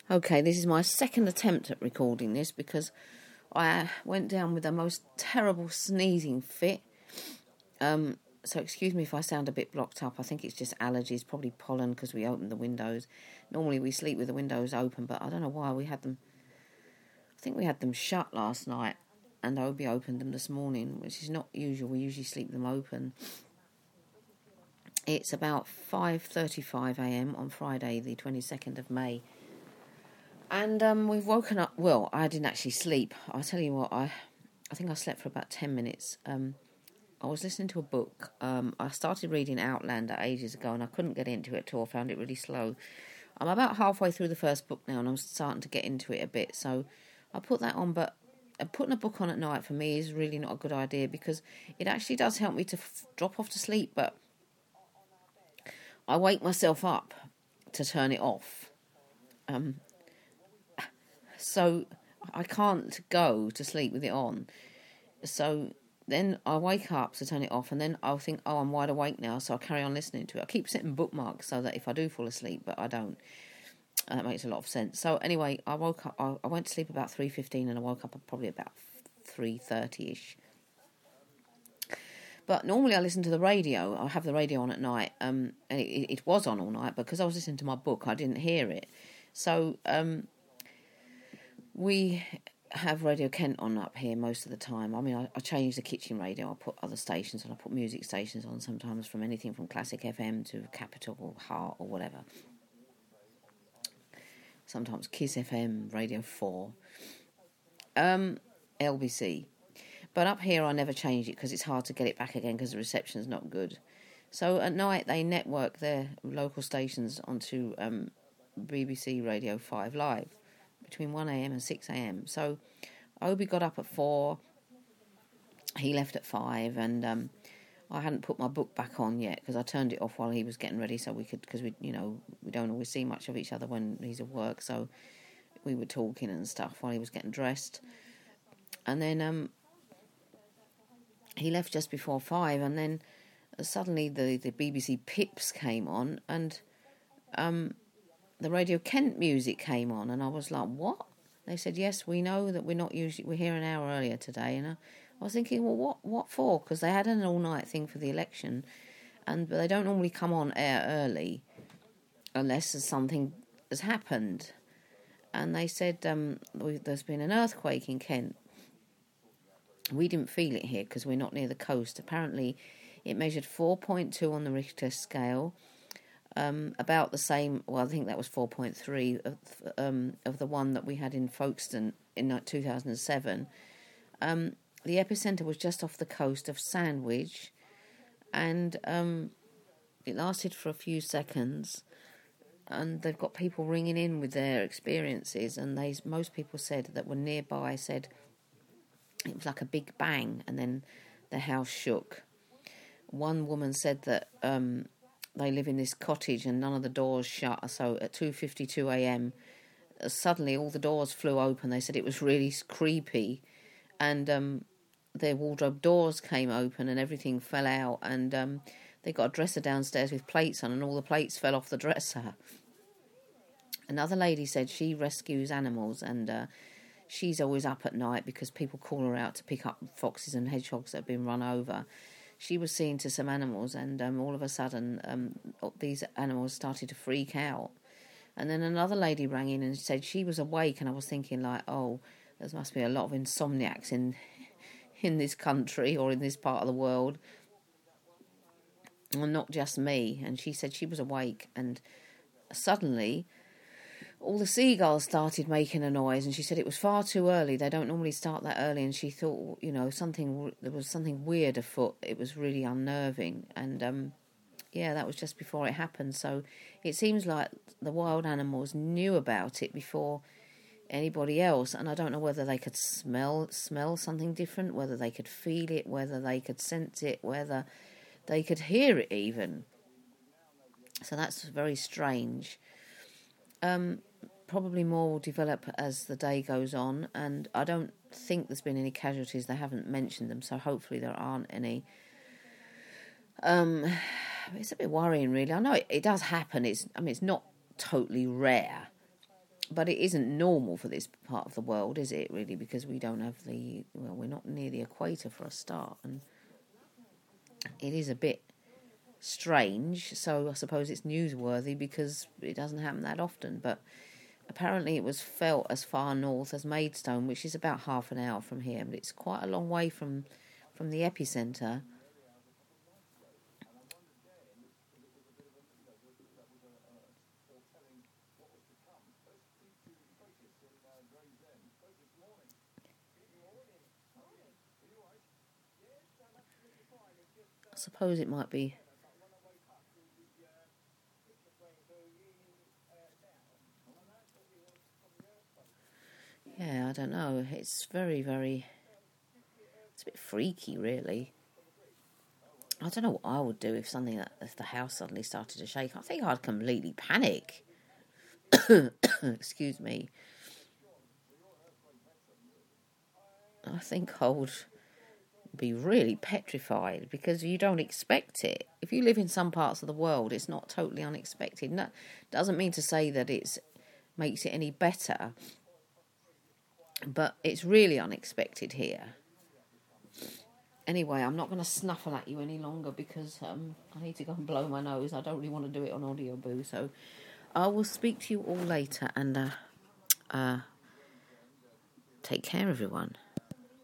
Okay, this is my second attempt at recording this because I went down with the most terrible sneezing fit. So excuse me if I sound a bit blocked up. I think it's just allergies, probably pollen because we opened the windows. Normally we sleep with the windows open, but I don't know why we had them. I think we had them shut last night and Obi opened them this morning, which is not usual. We usually sleep them open. It's about 5:35 a.m. on Friday, the 22nd of May. And we've woken up. Well, I didn't actually sleep. I'll tell you what, I think I slept for about 10 minutes. I was listening to a book. I started reading Outlander ages ago and I couldn't get into it at all. I found it really slow. I'm about halfway through the first book now and I'm starting to get into it a bit. So I put that on, but putting a book on at night for me is really not a good idea because it actually does help me to drop off to sleep, but I wake myself up to turn it off. So I can't go to sleep with it on. So then I wake up to turn it off and then I'll think, oh, I'm wide awake now, so I'll carry on listening to it. I keep setting bookmarks so that if I do fall asleep, but I don't. That makes a lot of sense. So anyway, I woke up, I went to sleep about 3:15 and I woke up at probably about 3:30ish. But normally I listen to the radio. I have the radio on at night, and it was on all night, but because I was listening to my book, I didn't hear it. So we have Radio Kent on up here most of the time. I mean, I change the kitchen radio. I put other stations on. I put music stations on sometimes from anything from Classic FM to Capital or Heart or whatever. Sometimes Kiss FM, Radio 4, LBC. But up here I never change it because it's hard to get it back again because the reception's not good. So at night they network their local stations onto BBC Radio 5 Live between 1am and 6am. So Obi got up at 4, he left at 5, and I hadn't put my book back on yet because I turned it off while he was getting ready so we could, because we don't always see much of each other when he's at work, so we were talking and stuff while he was getting dressed. And then he left just before 5, and then suddenly the BBC Pips came on, and the Radio Kent music came on, and I was like, what? They said, yes, we know that we're here an hour earlier today. And I was thinking, well, what for? Because they had an all-night thing for the election, but they don't normally come on air early unless something has happened. And they said there's been an earthquake in Kent. We didn't feel it here because we're not near the coast. Apparently, it measured 4.2 on the Richter scale. About the same, well, I think that was 4.3 of the one that we had in Folkestone in 2007. The epicentre was just off the coast of Sandwich, and it lasted for a few seconds, and they've got people ringing in with their experiences, and most people said that were nearby said it was like a big bang, and then the house shook. One woman said that they live in this cottage and none of the doors shut. So at 2:52 a.m, suddenly all the doors flew open. They said it was really creepy, and their wardrobe doors came open and everything fell out. And they got a dresser downstairs with plates on, and all the plates fell off the dresser. Another lady said she rescues animals, and she's always up at night because people call her out to pick up foxes and hedgehogs that have been run over. She was seeing to some animals, and all of a sudden these animals started to freak out. And then another lady rang in and said she was awake, and I was thinking, like, oh, there must be a lot of insomniacs in this country or in this part of the world, and not just me. And she said she was awake, and suddenly all the seagulls started making a noise, and she said it was far too early. They don't normally start that early, and she thought, there was something weird afoot. It was really unnerving, and that was just before it happened. So it seems like the wild animals knew about it before anybody else, and I don't know whether they could smell something different, whether they could feel it, whether they could sense it, whether they could hear it even. So that's very strange. Probably more will develop as the day goes on, and I don't think there's been any casualties. They haven't mentioned them, so hopefully there aren't any. It's a bit worrying, really. I know it does happen. It's not totally rare, But it isn't normal for this part of the world, is it, really? Because we don't have we're not near the equator for a start. And it is a bit strange. So I suppose it's newsworthy because it doesn't happen that often. But apparently it was felt as far north as Maidstone, which is about half an hour from here. But it's quite a long way from the epicentre. I suppose it might be. Yeah, I don't know. It's very, very. It's a bit freaky, really. I don't know what I would do if the house suddenly started to shake. I think I'd completely panic. Excuse me. I think I would be really petrified because you don't expect it. If you live in some parts of the world, it's not totally unexpected. No, doesn't mean to say that it makes it any better, but it's really unexpected here. Anyway, I'm not going to snuffle at you any longer because I need to go and blow my nose. I don't really want to do it on Audio Boo, so I will speak to you all later and take care, everyone.